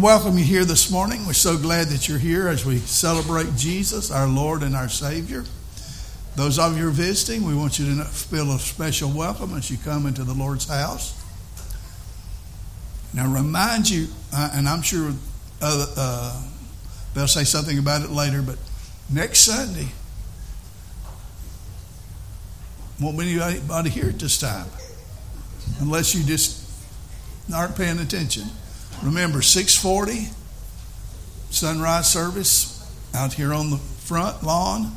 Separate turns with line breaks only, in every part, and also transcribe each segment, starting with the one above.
welcome you here this morning. We're so glad that you're here as we celebrate Jesus, our Lord and our Savior. Those of you who are visiting, we want you to feel a special welcome as you come into the Lord's house. Now, remind you, and I'm sure they'll say something about it later, but next Sunday, won't be anybody here at this time, unless you just aren't paying attention. Remember, 6:40, sunrise service out here on the front lawn.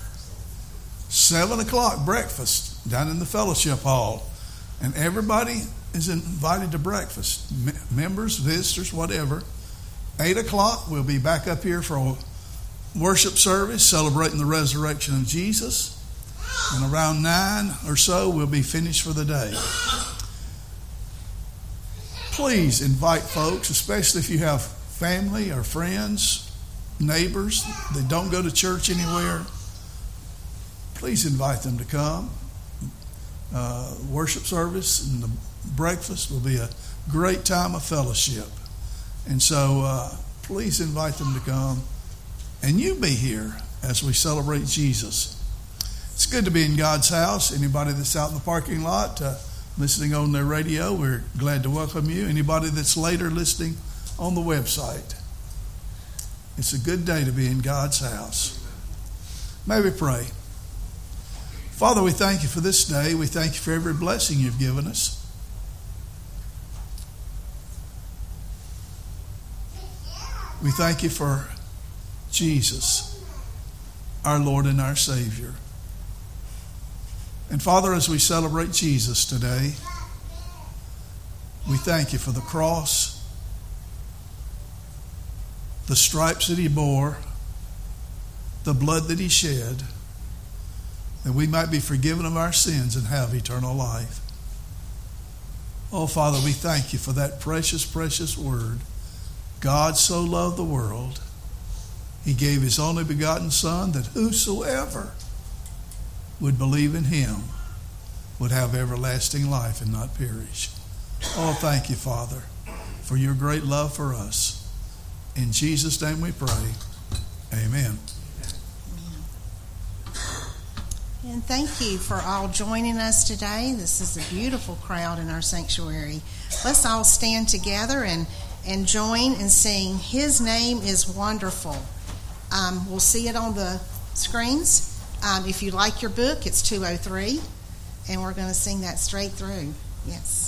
7 o'clock, breakfast down in the fellowship hall. And everybody is invited to breakfast. Members, visitors, whatever. 8 o'clock, we'll be back up here for a worship service celebrating the resurrection of Jesus. And around 9 or so, we'll be finished for the day. Please invite folks, especially if you have family or friends, neighbors that don't go to church anywhere. Please invite them to come. Worship service and the breakfast will be a great time of fellowship. And so please invite them to come. And you be here as we celebrate Jesus. It's good to be in God's house. Anybody that's out in the parking lot listening on their radio, we're glad to welcome you. Anybody that's later listening on the website, it's a good day to be in God's house. May we pray. Father, we thank you for this day. We thank you for every blessing you've given us. We thank you for Jesus, our Lord and our Savior. And Father, as we celebrate Jesus today, we thank you for the cross, the stripes that he bore, the blood that he shed, that we might be forgiven of our sins and have eternal life. Oh, Father, we thank you for that precious, precious word. God so loved the world, he gave his only begotten Son, that whosoever would believe in him would have everlasting life and not perish. Oh, thank you, Father, for your great love for us. In Jesus' name we pray. Amen.
And thank you for all joining us today. This is a beautiful crowd in our sanctuary. Let's all stand together and join in sing His Name is Wonderful. We'll see it on the screens. If you like your book, it's 203, and we're going to sing that straight through. Yes.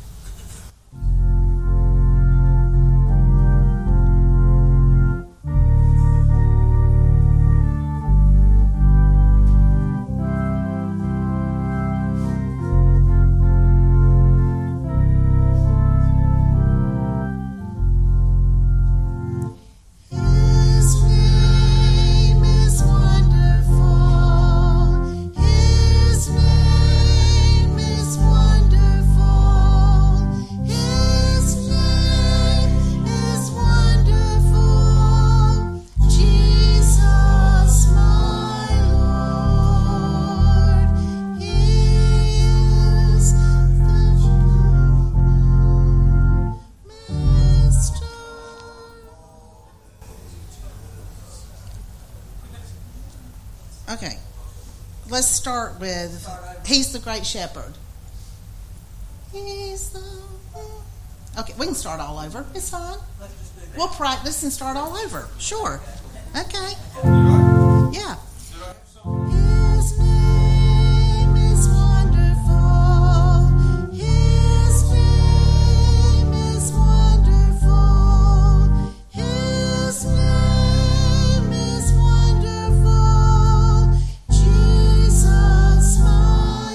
Okay, let's start with He's the Great Shepherd. He's the... Okay, we can start all over. It's fine. We'll practice and start all over. Sure. Okay. Yeah. His name is wonderful. His name is wonderful. His name is wonderful. Jesus, my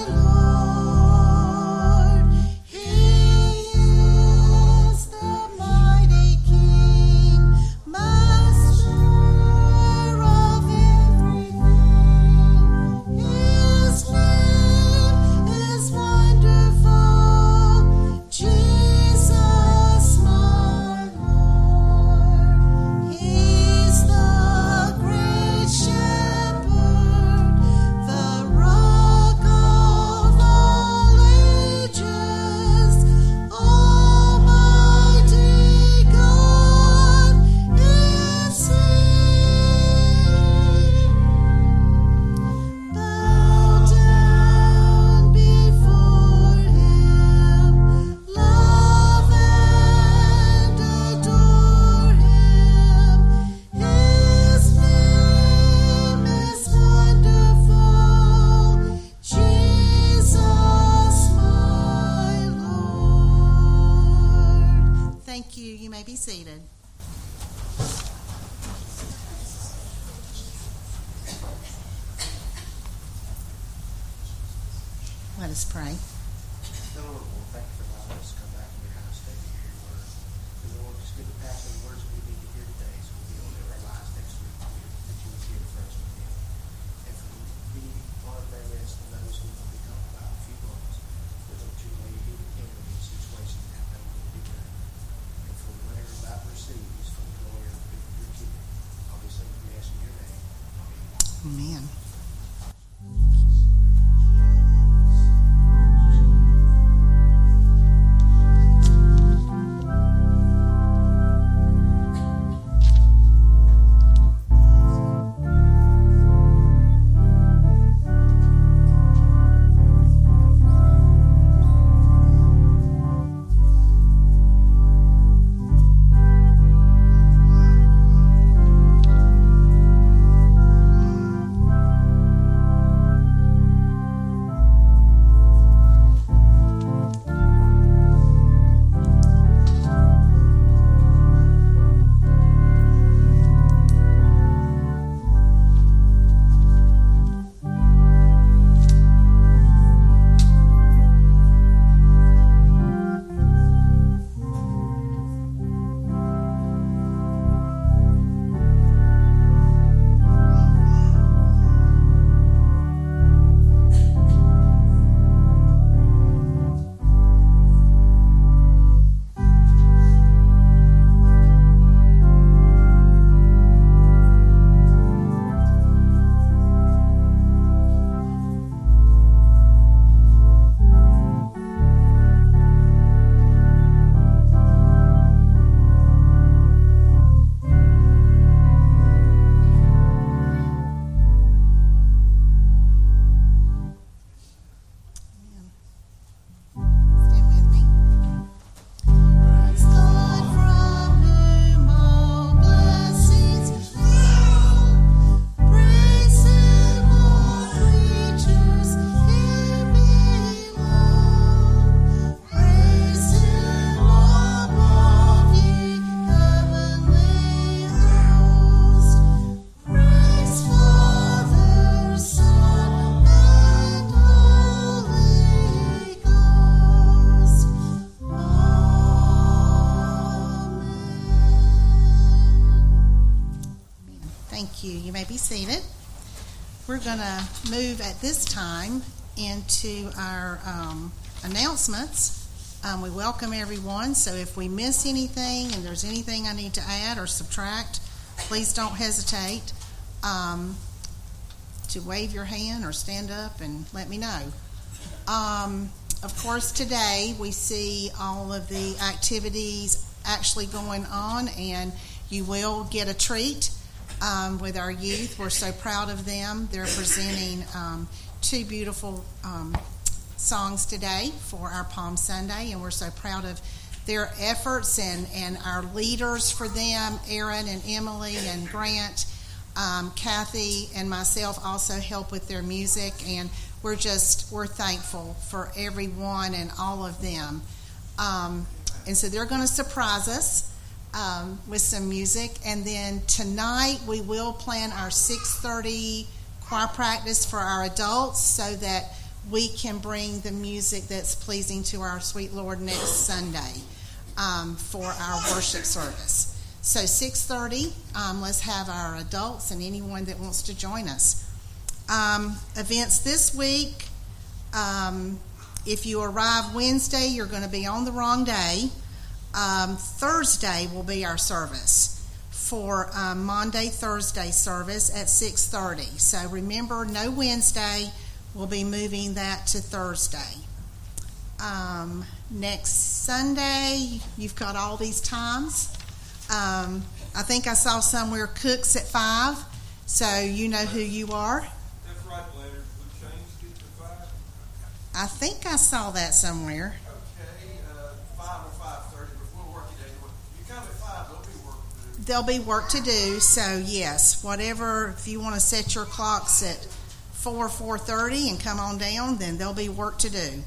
Lord. He is the mighty King, Master of everything. Let us pray.
Lord, thank you for allowing us to come back in your house today to hear your word. And Lord, just give the pastor the words we need to hear today so we'll be able to live our lives next week that you would give for us with you. And for me, one of the rest of those who will be talking about a few moments, that you may be the king of these situations and have that will be done. And for whatever about receives from the glory of your kingdom, I'll be saying yes in your name. Amen.
Amen. You may be seated. We're going to move at this time into our announcements. We welcome everyone, so if we miss anything and there's anything I need to add or subtract, please don't hesitate to wave your hand or stand up and let me know. Of course, today we see all of the activities actually going on, and you will get a treat with our youth. We're so proud of them. They're presenting two beautiful songs today for our Palm Sunday, and we're so proud of their efforts and our leaders for them, Aaron and Emily and Grant. Kathy and myself also help with their music, and we're thankful for everyone and all of them. And so they're going to surprise us with some music, and then tonight we will plan our 6:30 choir practice for our adults so that we can bring the music that's pleasing to our sweet Lord next Sunday for our worship service. So 6:30, let's have our adults and anyone that wants to join us. Events this week, if you arrive Wednesday, you're going to be on the wrong day. Thursday will be our service for Monday, Thursday service at 6:30. So remember, no Wednesday. We'll be moving that to Thursday. Next Sunday, you've got all these times. I think I saw somewhere cooks at 5, so you know who you are.
That's right, Leonard. We changed it to 5.
I think I saw that somewhere.
Okay, 5 or 5:30, but we'll work it anyway. You come at 5, there'll be work to do.
There'll be work to do, so yes, whatever, if you want to set your clocks at 4:30 and come on down, then there'll be work to do.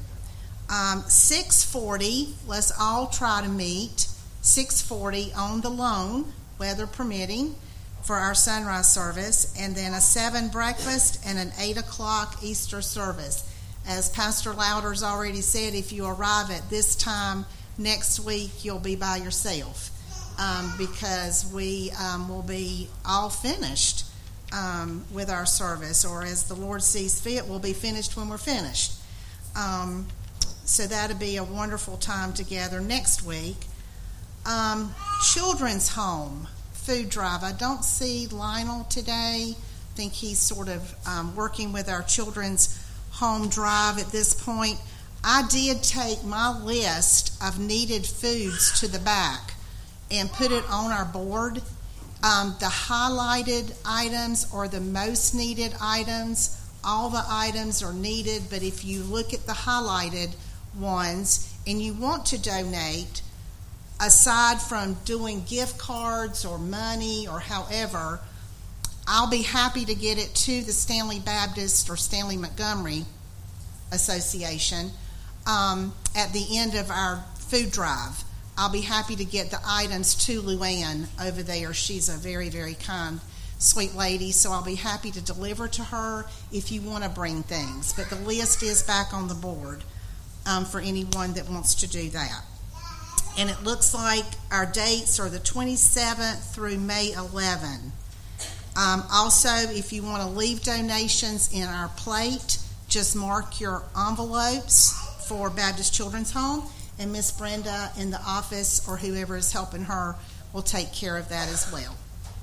6:40, let's all try to meet 6:40 on the lawn, weather permitting, for our sunrise service, and then a 7 breakfast and an 8 o'clock Easter service. As Pastor Louder's already said, if you arrive at this time next week, you'll be by yourself because we will be all finished with our service, or as the Lord sees fit, we'll be finished when we're finished. So that'll be a wonderful time together next week. Children's home food drive. I don't see Lionel today. I think he's sort of working with our children's home drive at this point. I did take my list of needed foods to the back and put it on our board. The highlighted items are the most needed items. All the items are needed, but if you look at the highlighted ones and you want to donate, aside from doing gift cards or money or however, I'll be happy to get it to the Stanley Baptist or Stanley Montgomery Association at the end of our food drive. I'll be happy to get the items to Luann over there. She's a very, very kind, sweet lady, so I'll be happy to deliver to her if you want to bring things. But the list is back on the board for anyone that wants to do that. And it looks like our dates are the 27th through May 11. Also, if you want to leave donations in our plate, just mark your envelopes for Baptist Children's Home, and Miss Brenda in the office or whoever is helping her will take care of that as well.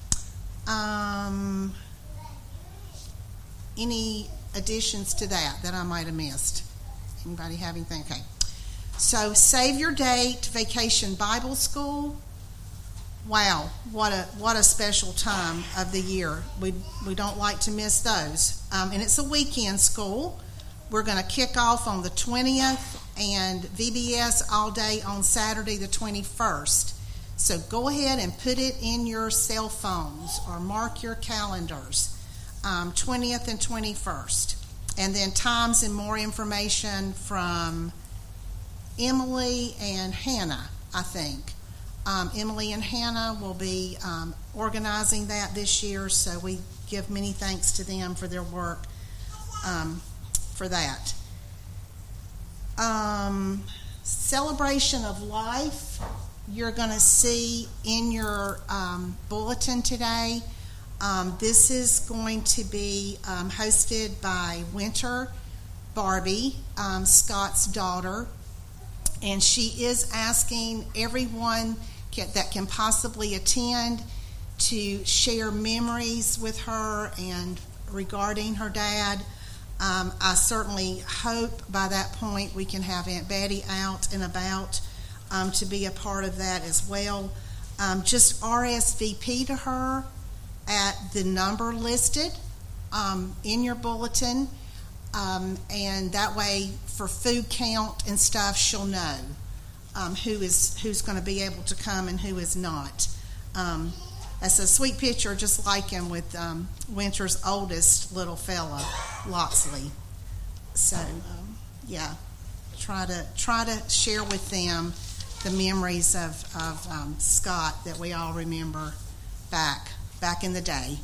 Any additions to that I might have missed? Anybody have anything? Okay. So, save your date, Vacation Bible School. Wow, what a special time of the year. We don't like to miss those. And it's a weekend school. We're going to kick off on the 20th and VBS all day on Saturday the 21st. So go ahead and put it in your cell phones or mark your calendars, 20th and 21st. And then times and more information from Emily and Hannah, I think. Emily and Hannah will be organizing that this year, so we give many thanks to them for their work for that. Celebration of Life, you're going to see in your bulletin today. This is going to be hosted by Winter Barbie, Scott's daughter, and she is asking everyone that can possibly attend to share memories with her and regarding her dad. I certainly hope by that point we can have Aunt Betty out and about to be a part of that as well. Just RSVP to her at the number listed in your bulletin, and that way for food count and stuff she'll know who's going to be able to come and who is not. That's a sweet picture, just like him with Winter's oldest little fella, Loxley. So, yeah, try to share with them the memories of Scott that we all remember back in the day.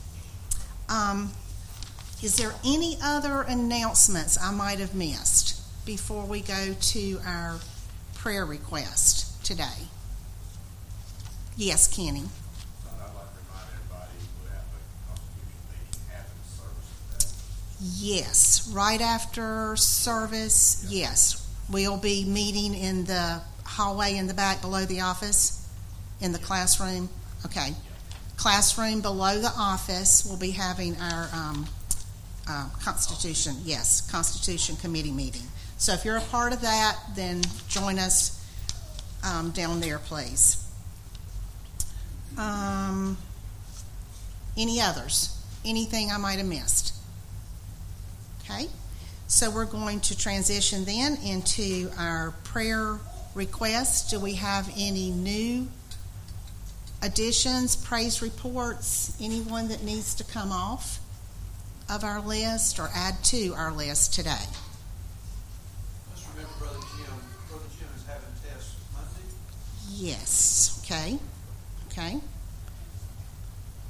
Is there any other announcements I might have missed before we go to our prayer request today? Yes, Kenny.
I'd like to remind everybody we'll have a Constitution meeting after the service today.
Yes, right after service, yes. We'll be meeting in the hallway in the back below the office, in the classroom. Okay. Classroom below the office, we'll be having our Constitution Committee meeting. So if you're a part of that, then join us down there, please. Any others? Anything I might have missed? Okay. So we're going to transition then into our prayer requests. Do we have any new additions, praise reports, anyone that needs to come off of our list or add to our list today?
Just remember Brother Jim. Brother Jim is having tests Monday.
Yes. Okay.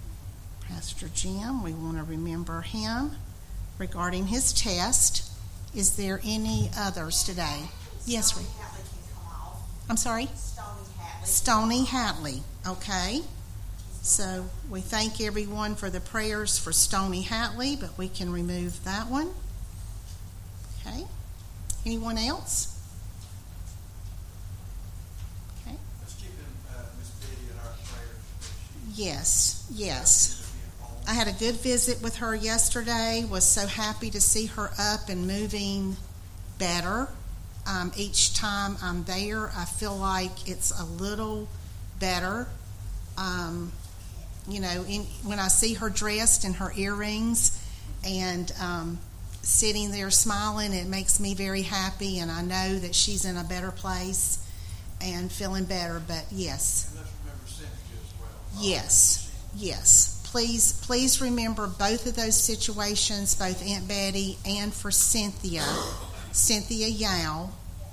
Pastor Jim, we want to remember him regarding his test. Is there any others today? Yes, Rick. I'm sorry? Stony Hatley. Okay. So we thank everyone for the prayers for Stony Hatley, but we can remove that one. Okay. Anyone else? Okay.
Let's keep Miss Betty in our prayers.
Yes. I had a good visit with her yesterday. Was so happy to see her up and moving better. Each time I'm there, I feel like it's a little better. When I see her dressed in her earrings and sitting there smiling, it makes me very happy, and I know that she's in a better place and feeling better. But yes.
And let's remember Cynthia as well.
Yes. Please remember both of those situations, both Aunt Betty and for Cynthia Yao.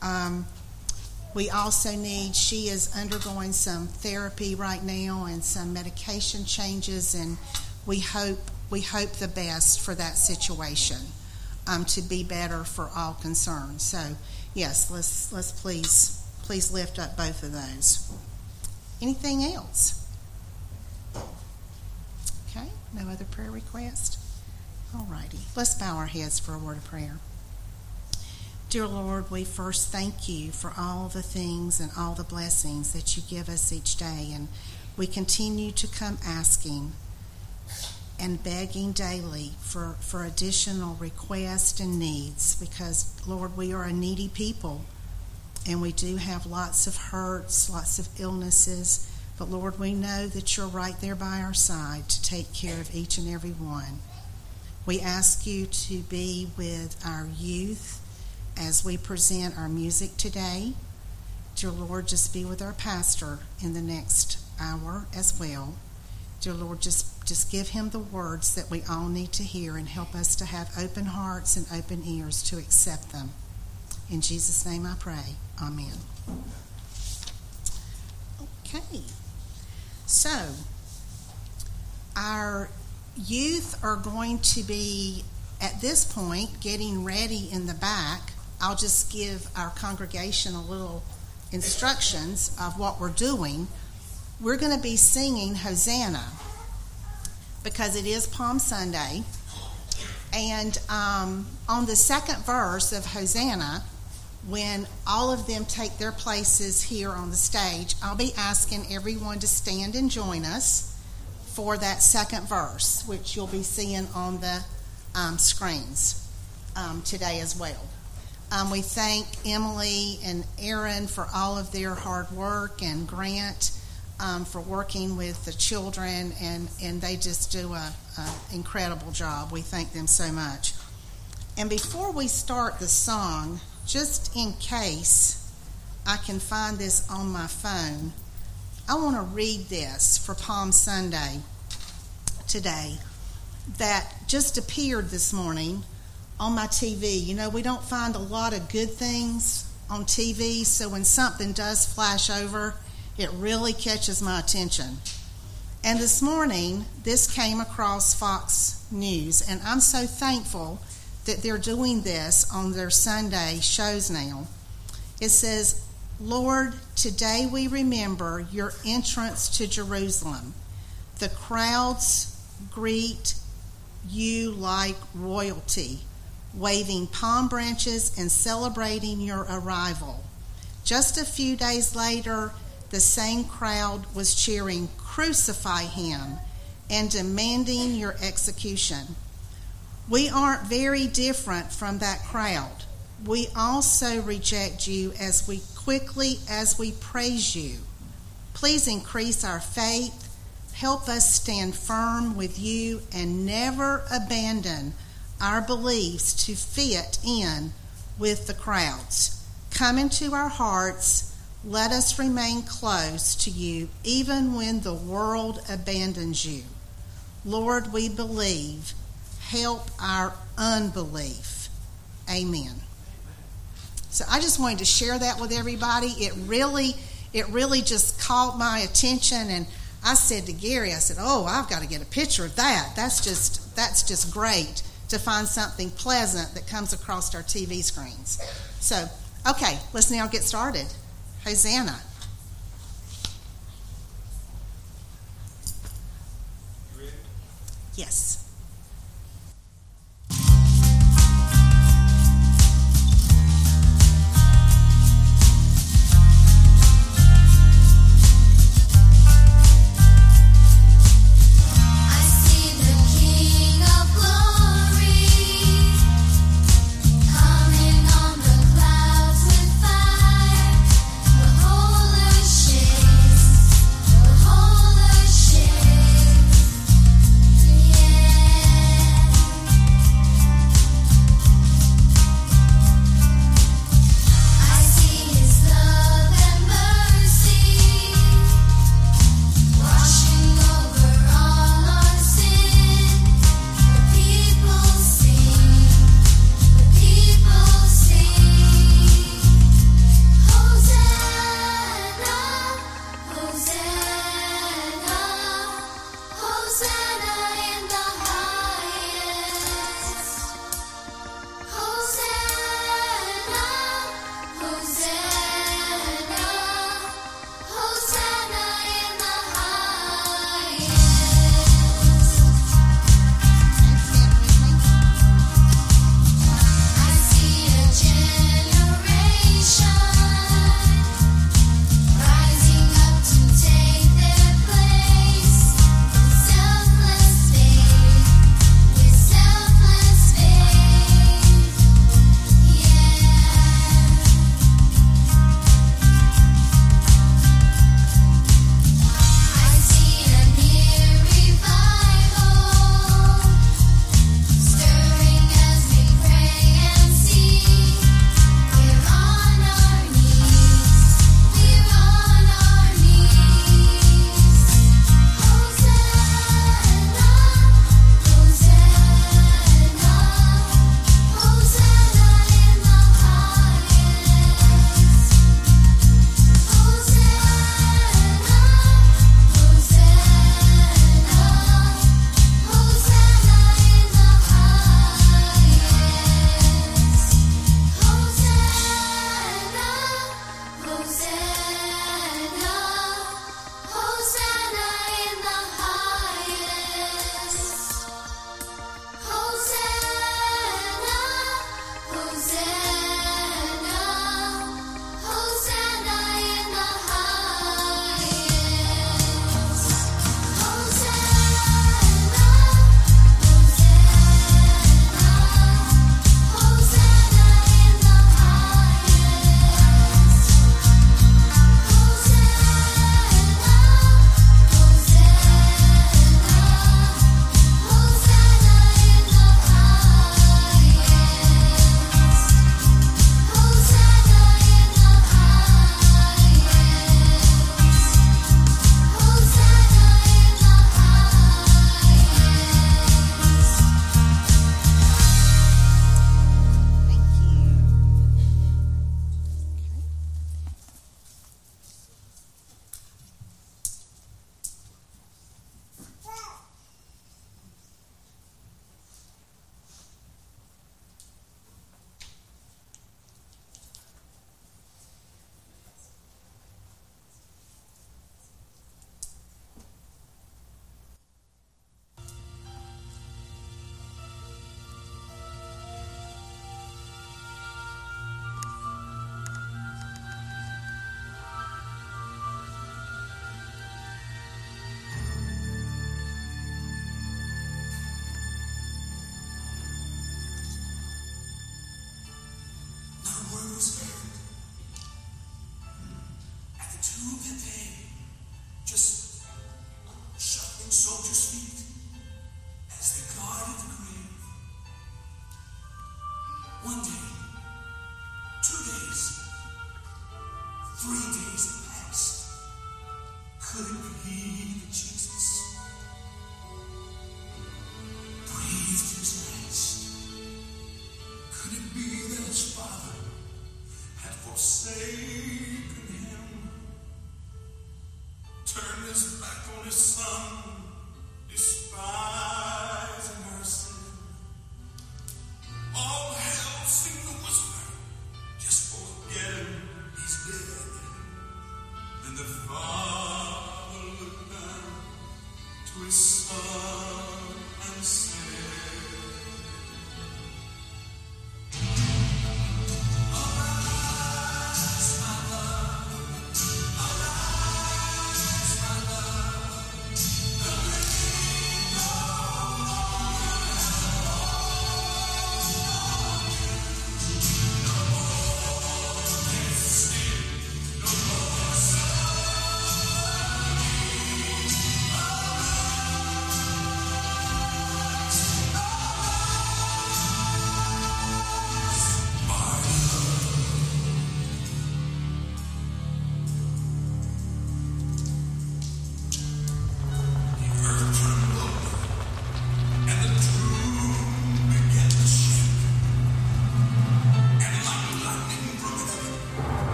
We also she is undergoing some therapy right now and some medication changes, and we hope the best for that situation, to be better for all concerned. So yes, let's please lift up both of those. Anything else? Okay, no other prayer request? All righty. Let's bow our heads for a word of prayer. Dear Lord, we first thank you for all the things and all the blessings that you give us each day, and we continue to come asking and begging daily for additional requests and needs, because, Lord, we are a needy people, and we do have lots of hurts, lots of illnesses, but, Lord, we know that you're right there by our side to take care of each and every one. We ask you to be with our youth as we present our music today. Dear Lord, just be with our pastor in the next hour as well. Dear Lord, just give him the words that we all need to hear, and help us to have open hearts and open ears to accept them. In Jesus' name I pray. Amen. Okay. So, our youth are going to be, at this point, getting ready in the back. I'll just give our congregation a little instructions of what we're doing. We're going to be singing Hosanna because it is Palm Sunday. And on the second verse of Hosanna, when all of them take their places here on the stage, I'll be asking everyone to stand and join us for that second verse, which you'll be seeing on the screens today as well. We thank Emily and Aaron for all of their hard work, and Grant for working with the children, and they just do an incredible job. We thank them so much. And before we start the song, just in case I can find this on my phone, I want to read this for Palm Sunday today that just appeared this morning on my TV. You know, we don't find a lot of good things on TV, so when something does flash over, it really catches my attention. And this morning, this came across Fox News, and I'm so thankful that they're doing this on their Sunday shows now. It says, "Lord, today we remember your entrance to Jerusalem. The crowds greet you like royalty, waving palm branches and celebrating your arrival. Just a few days later, the same crowd was cheering, 'Crucify him,' and demanding your execution. We aren't very different from that crowd. We also reject you as quickly as we praise you. Please increase our faith. Help us stand firm with you and never abandon our beliefs to fit in with the crowds. Come into our hearts. Let us remain close to you even when the world abandons you. Lord, we believe. Help our unbelief. Amen." So I just wanted to share that with everybody. It really just caught my attention, and I said to Gary, I said, "Oh, I've got to get a picture of that. That's just great to find something pleasant that comes across our TV screens. So, okay, let's now get started. Hosanna.
You ready?
Yes.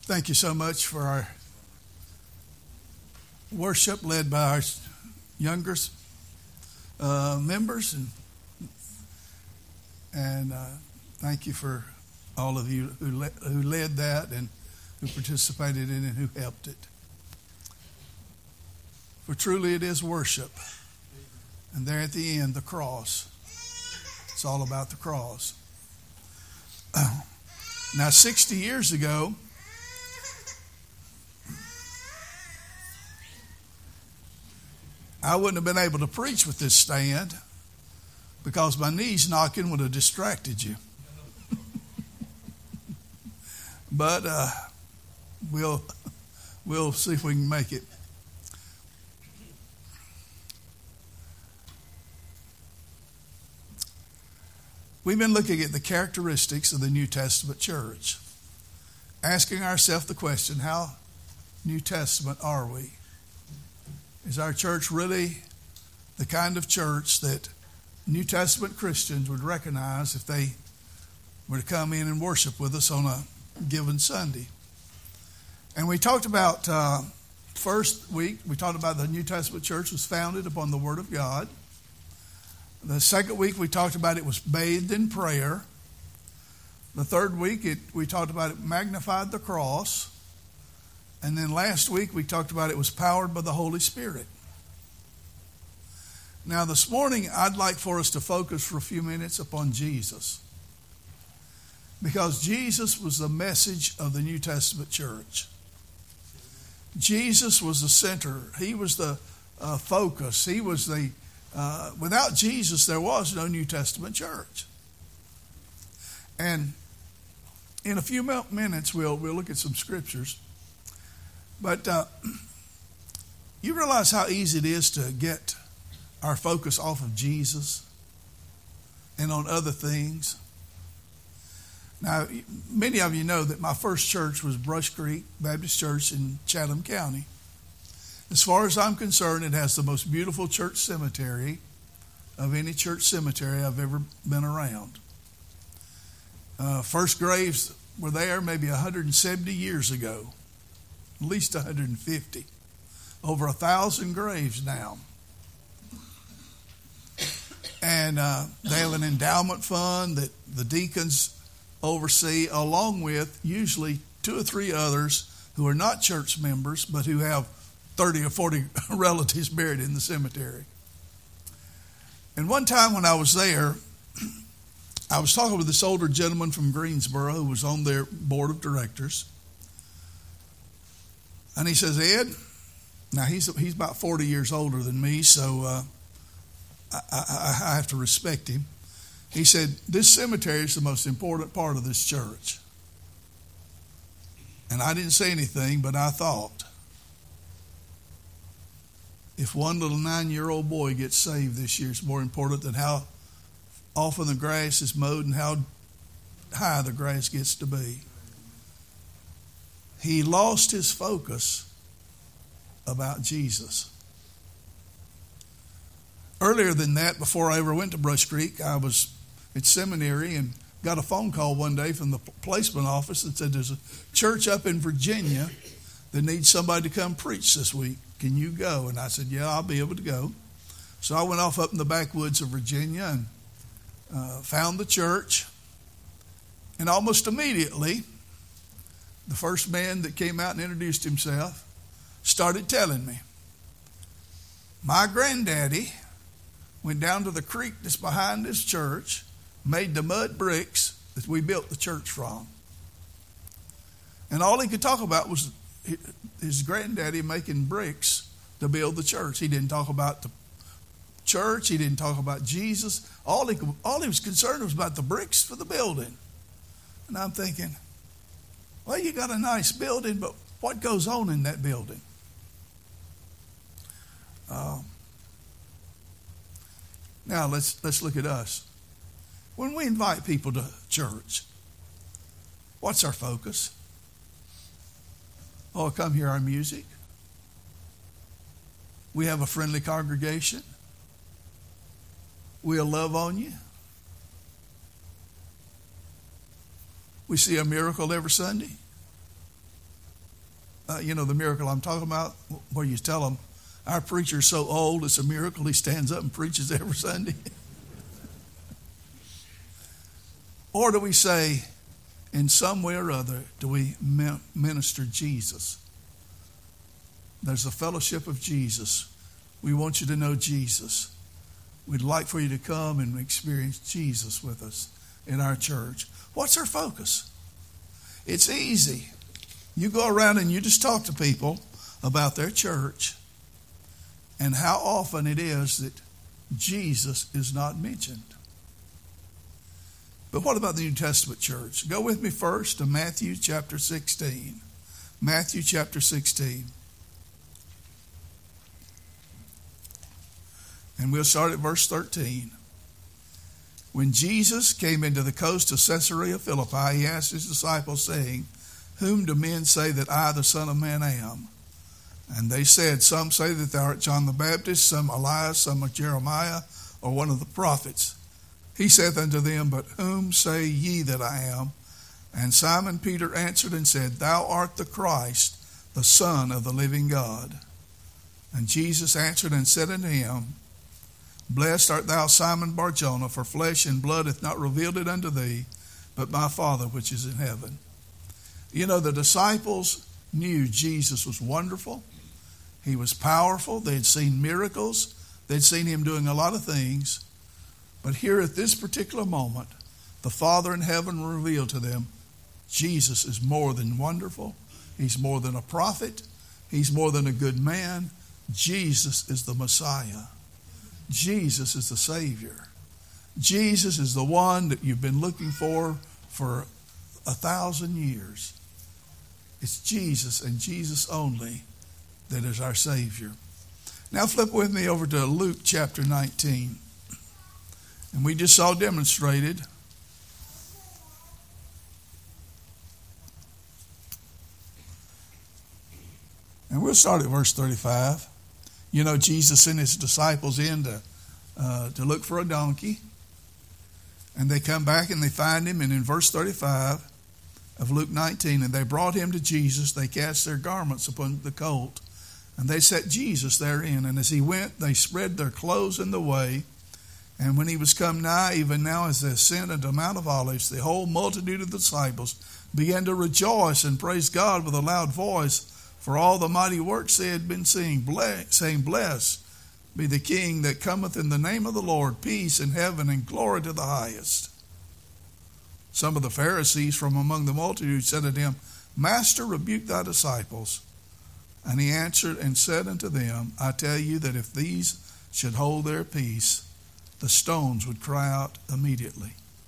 Thank you so much for our worship led by our younger members, and thank you for all of you who led that and who participated in it, who helped it. For truly it is worship. And there at the end, the cross. It's all about the cross. Now, 60 years ago, I wouldn't have been able to preach with this stand because my knees knocking would have distracted you. But we'll see if we can make it. We've been looking at the characteristics of the New Testament church, asking ourselves the question, how New Testament are we? Is our church really the kind of church that New Testament Christians would recognize if they were to come in and worship with us on a given Sunday? And we talked about, first week, we talked about the New Testament church was founded upon the Word of God. The second week, we talked about it was bathed in prayer. The third week, we talked about it magnified the cross. And then last week, we talked about it was powered by the Holy Spirit. Now, this morning, I'd like for us to focus for a few minutes upon Jesus. Because Jesus was the message of the New Testament church. Jesus was the center. He was the focus. He was the... without Jesus, there was no New Testament church. And in a few minutes, we'll look at some scriptures. But you realize how easy it is to get our focus off of Jesus and on other things. Now, many of you know that my first church was Brush Creek Baptist Church in Chatham County. As far as I'm concerned, it has the most beautiful church cemetery of any church cemetery I've ever been around. First graves were there maybe 170 years ago, at least 150. Over 1,000 graves now. And they have an endowment fund that the deacons oversee, along with usually 2 or 3 others who are not church members, but who have 30 or 40 relatives buried in the cemetery. And one time when I was there, I was talking with this older gentleman from Greensboro who was on their board of directors. And he says, Ed, now he's about 40 years older than me, so I have to respect him. He said, this cemetery is the most important part of this church. And I didn't say anything, but I thought, if one little 9-year-old boy gets saved this year, it's more important than how often the grass is mowed and how high the grass gets to be. He lost his focus about Jesus. Earlier than that, before I ever went to Brush Creek, I was at seminary and got a phone call one day from the placement office that said there's a church up in Virginia that needs somebody to come preach this week. Can you go? And I said, yeah, I'll be able to go. So I went off up in the backwoods of Virginia and found the church. And almost immediately, the first man that came out and introduced himself started telling me, my granddaddy went down to the creek that's behind this church, made the mud bricks that we built the church from. And all he could talk about was his granddaddy making bricks to build the church. He didn't talk about the church. He didn't talk about Jesus. All he was concerned was about the bricks for the building. And I'm thinking, well, you got a nice building, but what goes on in that building? Now let's look at us. When we invite people to church, what's our focus? Oh, come hear our music. We have a friendly congregation. We'll love on you. We see a miracle every Sunday. the miracle I'm talking about, where you tell them, our preacher's so old, it's a miracle he stands up and preaches every Sunday? Or do we say, in some way or other, do we minister Jesus? There's a fellowship of Jesus. We want you to know Jesus. We'd like for you to come and experience Jesus with us in our church. What's our focus? It's easy. You go around and you just talk to people about their church and how often it is that Jesus is not mentioned. But what about the New Testament church? Go with me first to Matthew chapter 16. Matthew chapter 16. And we'll start at verse 13. When Jesus came into the coast of Caesarea Philippi, he asked his disciples, saying, Whom do men say that I, the Son of Man, am? And they said, Some say that thou art John the Baptist, some Elias, some of Jeremiah, or one of the prophets. He saith unto them, But whom say ye that I am? And Simon Peter answered and said, Thou art the Christ, the Son of the living God. And Jesus answered and said unto him, Blessed art thou, Simon Bar-Jonah, for flesh and blood hath not revealed it unto thee, but my Father which is in heaven. You know, the disciples knew Jesus was wonderful. He was powerful. They had seen miracles. They'd seen him doing a lot of things. But here at this particular moment, the Father in heaven revealed to them, Jesus is more than wonderful. He's more than a prophet. He's more than a good man. Jesus is the Messiah. Jesus is the Savior. Jesus is the one that you've been looking for 1,000 years. It's Jesus and Jesus only that is our Savior. Now flip with me over to Luke chapter 19. And we just saw demonstrated and we'll start at verse 35. You know, Jesus sent his disciples in to look for a donkey. And they come back and they find him. And in verse 35 of Luke 19, and they brought him to Jesus. They cast their garments upon the colt. And they set Jesus therein. And as he went, they spread their clothes in the way. And when he was come nigh, even now as they ascended unto the Mount of Olives, the whole multitude of the disciples began to rejoice and praise God with a loud voice for all the mighty works they had been seeing, saying, Blessed be the King that cometh in the name of the Lord, peace in heaven and glory to the highest. Some of the Pharisees from among the multitude said unto him, Master, rebuke thy disciples. And he answered and said unto them, I tell you that if these should hold their peace, the stones would cry out immediately.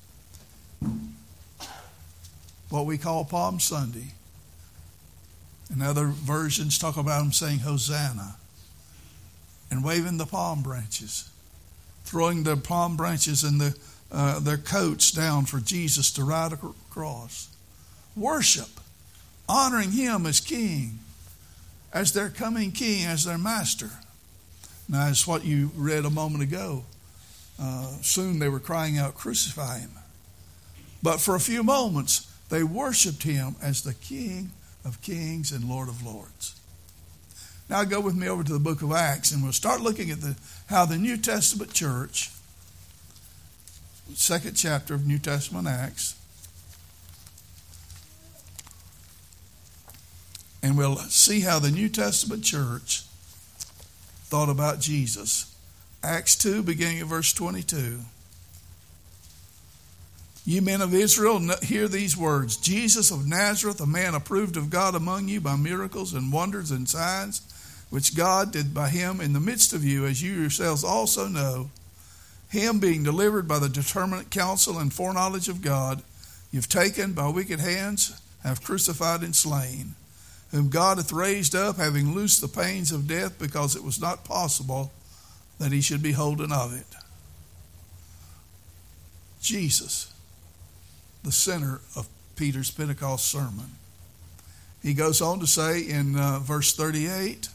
What we call Palm Sunday. And other versions talk about them saying Hosanna and waving the palm branches, throwing their palm branches and their coats down for Jesus to ride across. Worship, honoring him as king, as their coming king, as their master. Now, as what you read a moment ago, soon they were crying out, Crucify him. But for a few moments, they worshiped him as the King of Kings and Lord of Lords. Now go with me over to the book of Acts, and we'll start looking at how the New Testament church, second chapter of New Testament Acts, and we'll see how the New Testament church thought about Jesus. Acts 2, beginning at verse 22. Ye men of Israel, hear these words. Jesus of Nazareth, a man approved of God among you by miracles and wonders and signs, which God did by him in the midst of you, as you yourselves also know. Him being delivered by the determinate counsel and foreknowledge of God, you've taken by wicked hands, have crucified and slain, whom God hath raised up, having loosed the pains of death, because it was not possible that he should be holden of it. Jesus, the center of Peter's Pentecost sermon. He goes on to say in verse 38,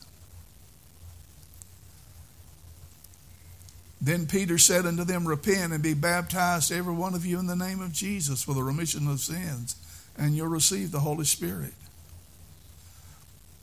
Then Peter said unto them, Repent and be baptized every one of you in the name of Jesus for the remission of sins, and you'll receive the Holy Spirit.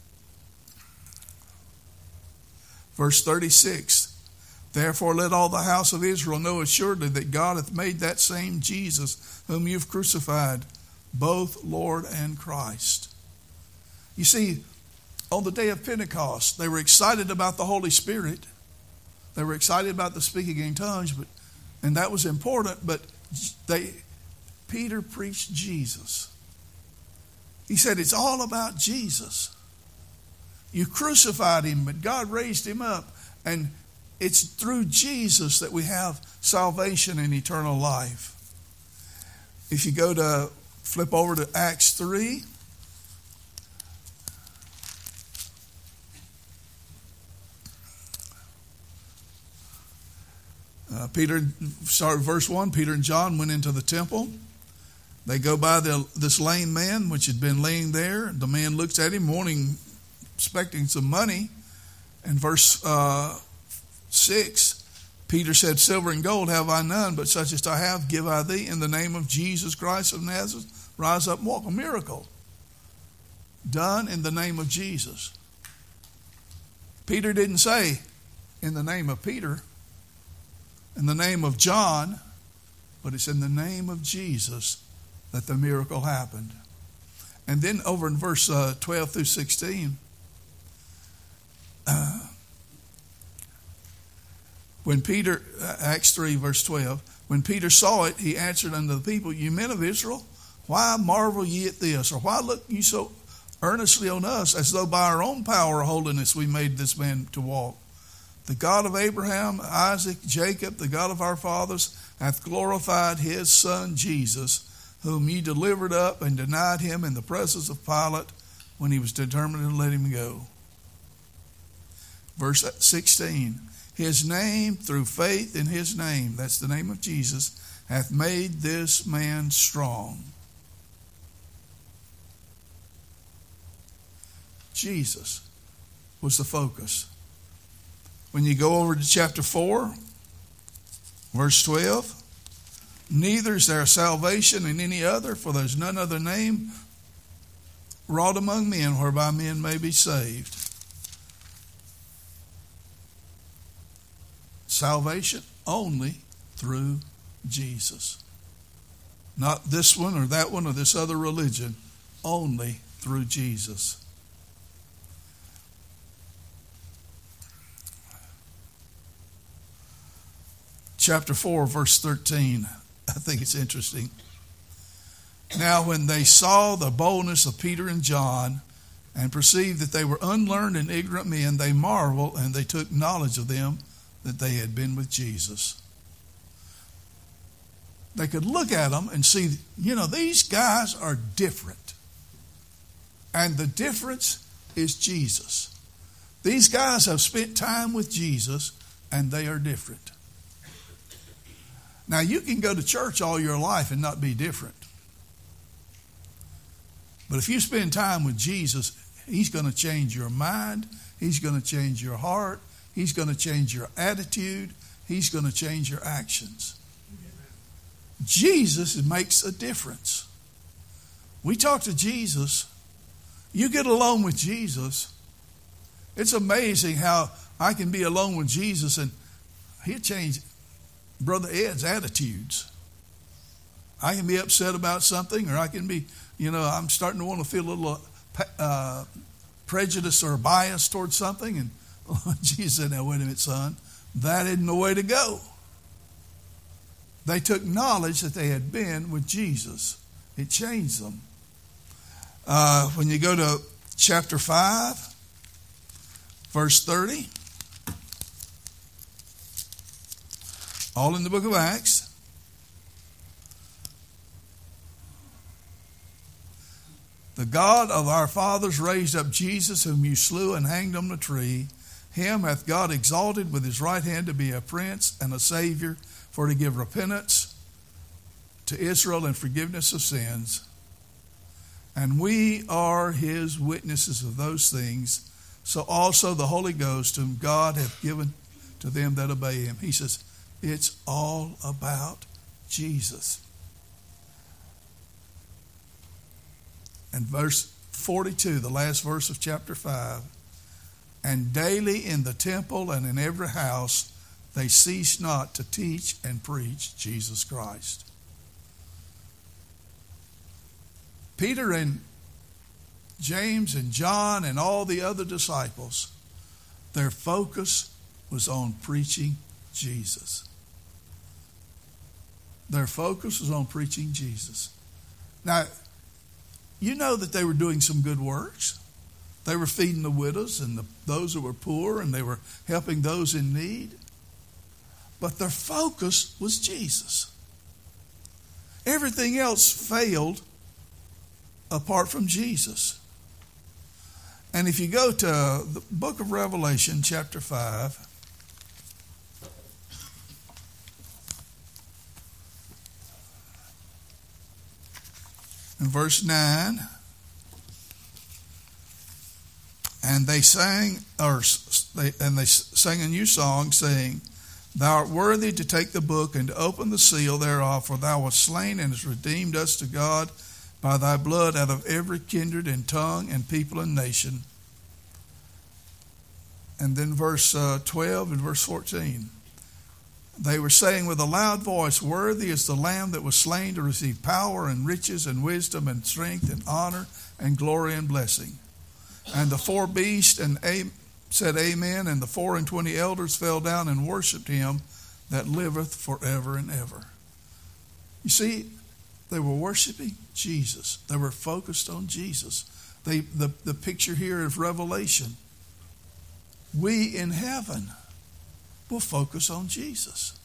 Verse 36, therefore let all the house of Israel know assuredly that God hath made that same Jesus whom you've crucified, both Lord and Christ. You see, on the day of Pentecost, they were excited about the Holy Spirit. They were excited about the speaking in tongues, and that was important, but Peter preached Jesus. He said, it's all about Jesus. You crucified him, but God raised him up. And it's through Jesus that we have salvation and eternal life. If you flip over to Acts 3. Verse 1, Peter and John went into the temple. They go by this lame man, which had been laying there. The man looks at him, expecting some money. And verse 6, Peter said, silver and gold have I none, but such as I have give I thee. In the name of Jesus Christ of Nazareth, rise up and walk. A miracle done in the name of Jesus. Peter didn't say, in the name of Peter, in the name of John, but it's in the name of Jesus that the miracle happened. And then over in verse 12 through 16, when Peter, Acts 3 verse 12, when Peter saw it, he answered unto the people, you men of Israel, why marvel ye at this? Or why look ye so earnestly on us, as though by our own power or holiness we made this man to walk? The God of Abraham, Isaac, Jacob, the God of our fathers, hath glorified his Son Jesus, whom ye delivered up and denied him in the presence of Pilate when he was determined to let him go. Verse 16, his name, through faith in his name, that's the name of Jesus, hath made this man strong. Jesus was the focus. When you go over to chapter 4, verse 12, neither is there salvation in any other, for there's none other name wrought among men whereby men may be saved. Salvation only through Jesus. Not this one or that one or this other religion. Only through Jesus. Chapter 4, verse 13. I think it's interesting. Now when they saw the boldness of Peter and John and perceived that they were unlearned and ignorant men, they marveled, and they took knowledge of them that they had been with Jesus. They could look at them and see, these guys are different. And the difference is Jesus. These guys have spent time with Jesus, and they are different. Now, you can go to church all your life and not be different. But if you spend time with Jesus, he's going to change your mind. He's going to change your heart. He's going to change your attitude. He's going to change your actions. Jesus makes a difference. We talk to Jesus. You get alone with Jesus. It's amazing how I can be alone with Jesus and he'll change Brother Ed's attitudes. I can be upset about something, or I can be, I'm starting to want to feel a little prejudice or bias towards something. And Jesus said, now wait a minute, son, that isn't the way to go. They took knowledge that they had been with Jesus. It changed them. When you go to chapter 5, verse 30, all in the book of Acts. The God of our fathers raised up Jesus, whom you slew and hanged on the tree. Him hath God exalted with his right hand to be a prince and a savior, for to give repentance to Israel and forgiveness of sins. And we are his witnesses of those things. So also the Holy Ghost, whom God hath given to them that obey him. He says, it's all about Jesus. And verse 42, the last verse of chapter 5. And daily in the temple and in every house they ceased not to teach and preach Jesus Christ. Peter and James and John and all the other disciples, their focus was on preaching Jesus. Their focus was on preaching Jesus. Now, you know that they were doing some good works. They were feeding the widows and those who were poor, and they were helping those in need. But their focus was Jesus. Everything else failed apart from Jesus. And if you go to the book of Revelation, chapter 5, in verse 9, and they sang a new song, saying, Thou art worthy to take the book and to open the seal thereof, for thou wast slain and hast redeemed us to God by thy blood out of every kindred and tongue and people and nation. And then verse 12 and verse 14. They were saying with a loud voice, Worthy is the Lamb that was slain to receive power and riches and wisdom and strength and honor and glory and blessing. And the four beasts said Amen, and the 24 elders fell down and worshipped him that liveth forever and ever. You see, they were worshiping Jesus. They were focused on Jesus. The picture here of Revelation. We in heaven will focus on Jesus.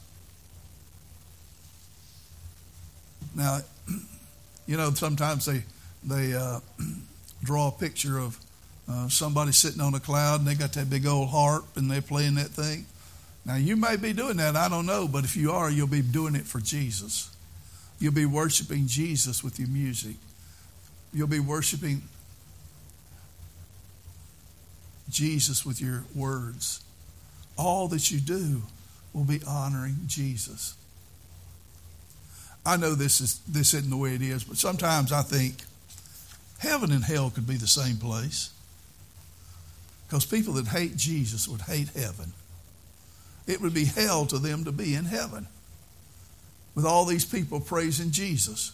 Now, you know, sometimes they draw a picture of somebody sitting on a cloud and they got that big old harp and they're playing that thing. Now, you may be doing that, I don't know, but if you are, you'll be doing it for Jesus. You'll be worshiping Jesus with your music. You'll be worshiping Jesus with your words. All that you do will be honoring Jesus. I know this isn't the way it is, but sometimes I think heaven and hell could be the same place. Because people that hate Jesus would hate heaven. It would be hell to them to be in heaven with all these people praising Jesus.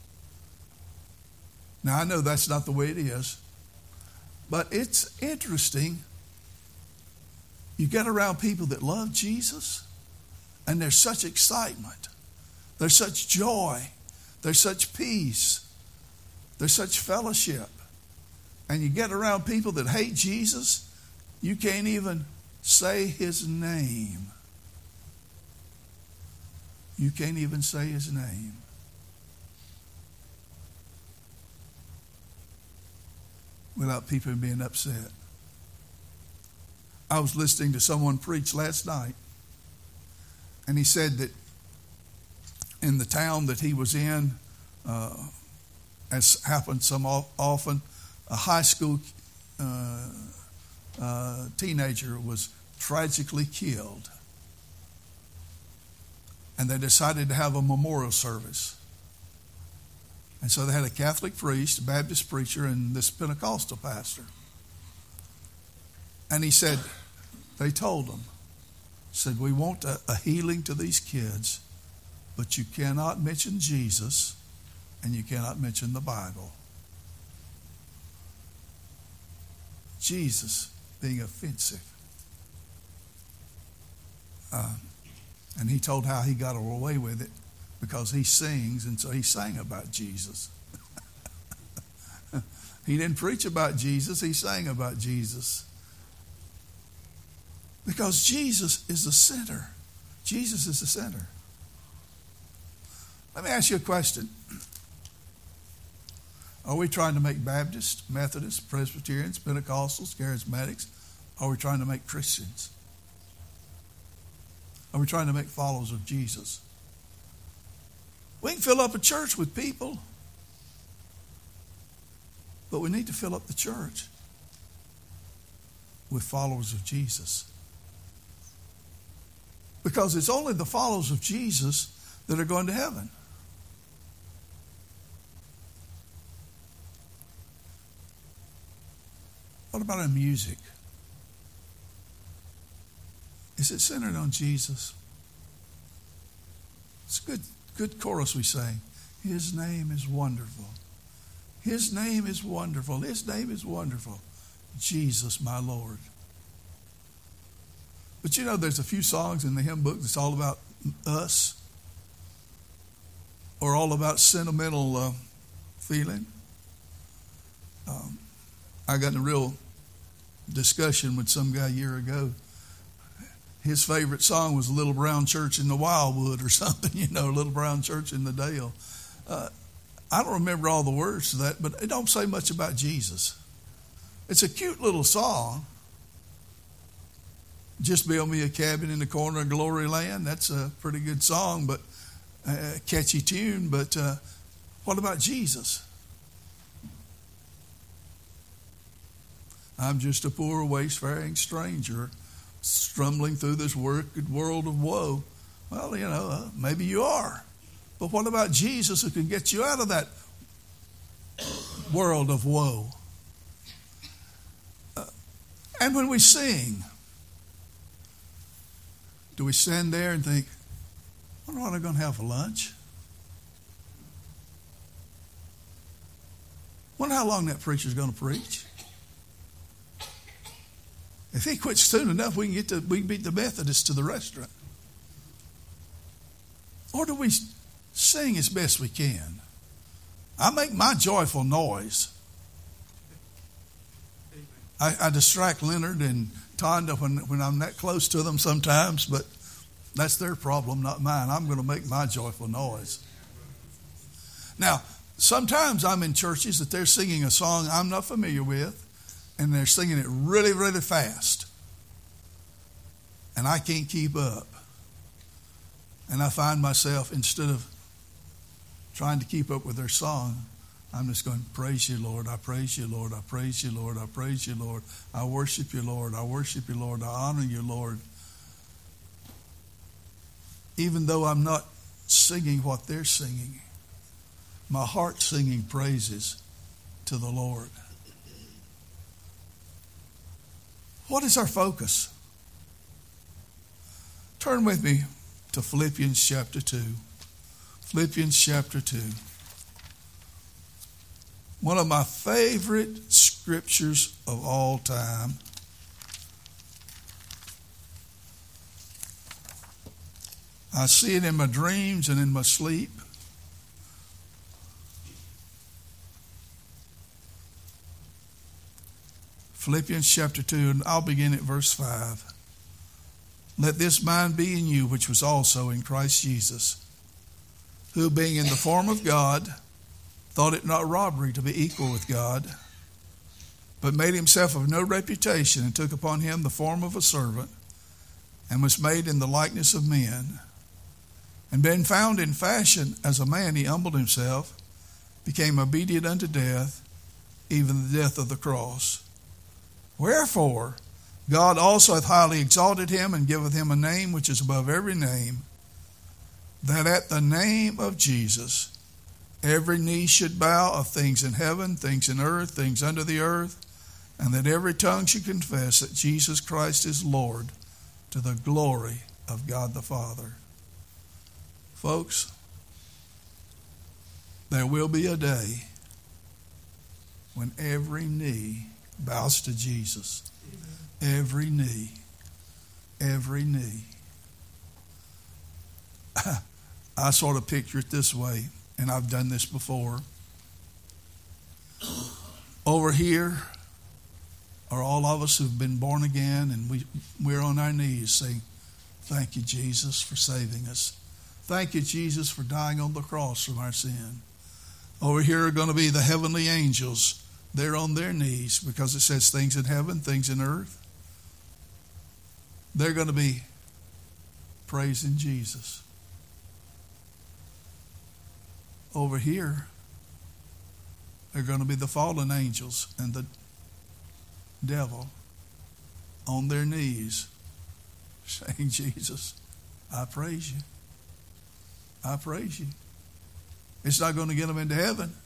Now, I know that's not the way it is, but it's interesting. You get around people that love Jesus, and there's such excitement. There's such joy. There's such peace. There's such fellowship. And you get around people that hate Jesus, you can't even say his name. You can't even say his name. Without people being upset. I was listening to someone preach last night, and he said that in the town that he was in, as happens often, a high school teenager was tragically killed. And they decided to have a memorial service. And so they had a Catholic priest, a Baptist preacher, and this Pentecostal pastor. And he said, they told him, said, we want a healing to these kids, but you cannot mention Jesus and you cannot mention the Bible. Jesus being offensive. And he told how he got away with it because he sings, and so he sang about Jesus. He didn't preach about Jesus, he sang about Jesus. Because Jesus is the center. Jesus is the center. Let me ask you a question. Are we trying to make Baptists, Methodists, Presbyterians, Pentecostals, Charismatics? Are we trying to make Christians? Are we trying to make followers of Jesus? We can fill up a church with people, but we need to fill up the church with followers of Jesus. Because it's only the followers of Jesus that are going to heaven. What about our music? Is it centered on Jesus? It's a good chorus we sang. His name is wonderful. His name is wonderful. His name is wonderful. Jesus, my Lord. But you know, there's a few songs in the hymn book that's all about us, or all about sentimental feeling. I got in a real discussion with some guy a year ago. His favorite song was Little Brown Church in the Wildwood or something, you know, Little Brown Church in the Dale. I don't remember all the words to that, but it don't say much about Jesus. It's a cute little song. Just build me a cabin in the corner of glory land. That's a pretty good song, but catchy tune. But what about Jesus? I'm just a poor, wayfaring stranger, stumbling through this wicked world of woe. Well, you know, maybe you are. But what about Jesus, who can get you out of that world of woe? And when we sing, do we stand there and think, I wonder what I'm going to have for lunch? Wonder how long that preacher's going to preach? If he quits soon enough, we can beat the Methodists to the restaurant. Or do we sing as best we can? I make my joyful noise. I distract Leonard and Tonda when I'm that close to them sometimes, but that's their problem, not mine. I'm going to make my joyful noise. Now, sometimes I'm in churches that they're singing a song I'm not familiar with, and they're singing it really, really fast. And I can't keep up. And I find myself, instead of trying to keep up with their song, I'm just going, praise you, Lord. I praise you, Lord. I praise you, Lord. I praise you, Lord. I worship you, Lord. I worship you, Lord. I honor you, Lord. Even though I'm not singing what they're singing, my heart's singing praises to the Lord. What is our focus? Turn with me to Philippians chapter 2. Philippians chapter 2. One of my favorite scriptures of all time. I see it in my dreams and in my sleep. Philippians chapter 2, and I'll begin at verse 5. Let this mind be in you, which was also in Christ Jesus, who being in the form of God, thought it not robbery to be equal with God, but made himself of no reputation, and took upon him the form of a servant, and was made in the likeness of men. And being found in fashion as a man, he humbled himself, became obedient unto death, even the death of the cross. Wherefore, God also hath highly exalted him, and giveth him a name which is above every name, that at the name of Jesus every knee should bow, of things in heaven, things in earth, things under the earth, and that every tongue should confess that Jesus Christ is Lord, to the glory of God the Father. Folks, there will be a day when every knee bows to Jesus. Every knee. Every knee. I sort of picture it this way, and I've done this before. Over here are all of us who've been born again, and we're on our knees saying, thank you, Jesus, for saving us. Thank you, Jesus, for dying on the cross from our sin. Over here are going to be the heavenly angels. They're on their knees because it says things in heaven, things in earth. They're going to be praising Jesus. Over here, they're going to be the fallen angels and the devil on their knees saying, Jesus, I praise you. I praise you. It's not going to get them into heaven.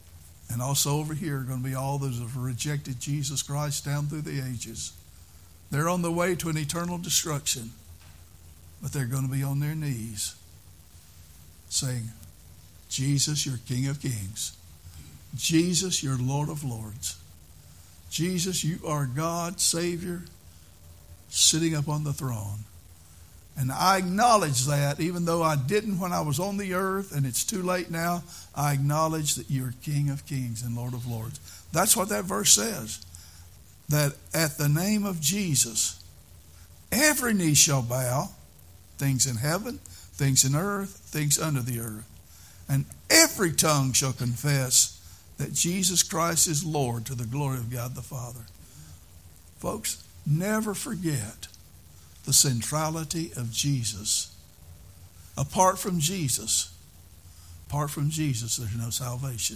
And also over here are going to be all those who have rejected Jesus Christ down through the ages, They're on the way to an eternal destruction, but they're going to be on their knees saying, Jesus, you're King of Kings. Jesus, you're Lord of Lords. Jesus, you are God, Savior, sitting up on the throne. And I acknowledge that, even though I didn't when I was on the earth, and it's too late now, I acknowledge that you're King of Kings and Lord of Lords. That's what that verse says. That at the name of Jesus, every knee shall bow, things in heaven, things in earth, things under the earth. And every tongue shall confess that Jesus Christ is Lord, to the glory of God the Father. Folks, never forget the centrality of Jesus. Apart from Jesus, there's no salvation.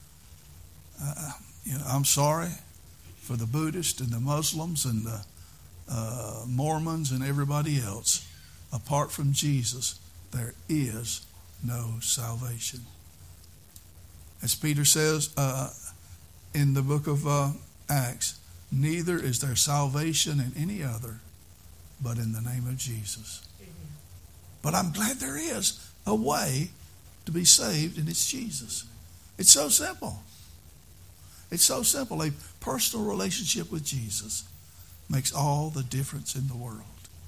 I'm sorry for the Buddhists and the Muslims and the Mormons and everybody else. Apart from Jesus, there is no salvation. As Peter says in the book of Acts, neither is there salvation in any other but in the name of Jesus. Amen. But I'm glad there is a way to be saved, and it's Jesus. It's so simple. It's so simple. A personal relationship with Jesus makes all the difference in the world.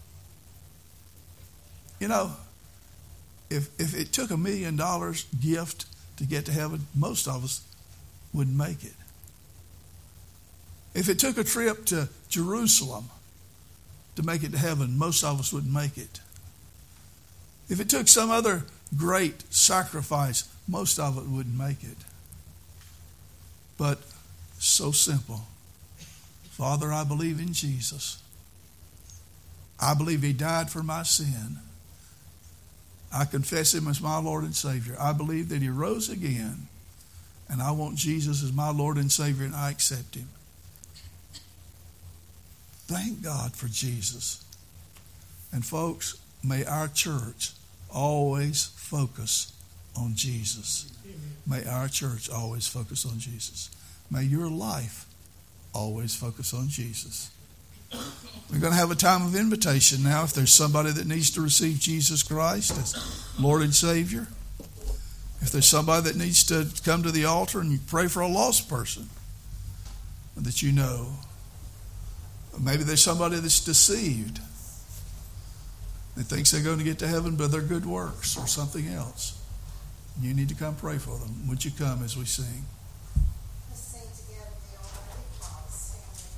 You know, if it took $1 million gift to get to heaven, most of us wouldn't make it. If it took a trip to Jerusalem to make it to heaven, most of us wouldn't make it. If it took some other great sacrifice, most of it wouldn't make it. But so simple. Father, I believe in Jesus. I believe he died for my sin. I confess him as my Lord and Savior. I believe that he rose again, and I want Jesus as my Lord and Savior, and I accept him. Thank God for Jesus. And folks, may our church always focus on Jesus. May our church always focus on Jesus. May your life always focus on Jesus. We're going to have a time of invitation now. If there's somebody that needs to receive Jesus Christ as Lord and Savior, if there's somebody that needs to come to the altar and you pray for a lost person that you know, maybe there's somebody that's deceived that thinks they're going to get to heaven by their good works or something else. You need to come pray for them. Would you come as we sing?
Let's sing together the already promised.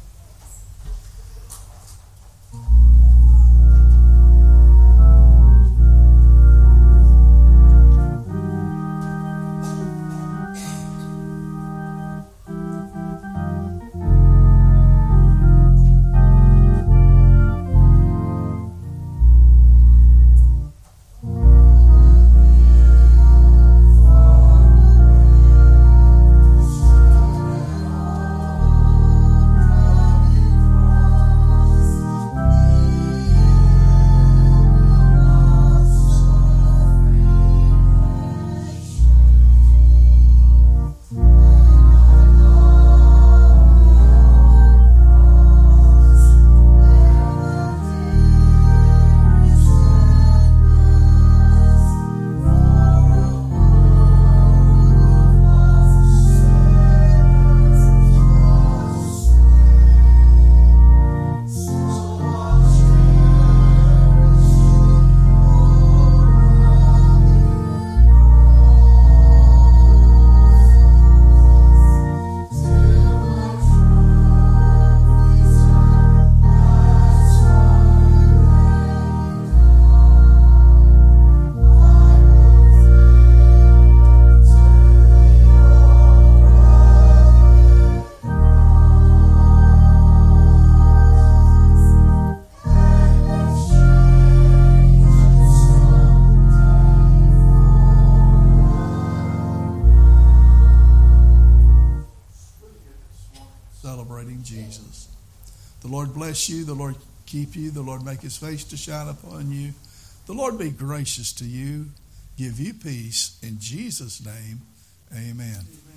Celebrating Jesus. The Lord bless you. The Lord keep you. The Lord make his face to shine upon you. The Lord be gracious to you. Give you peace. In Jesus' name, amen.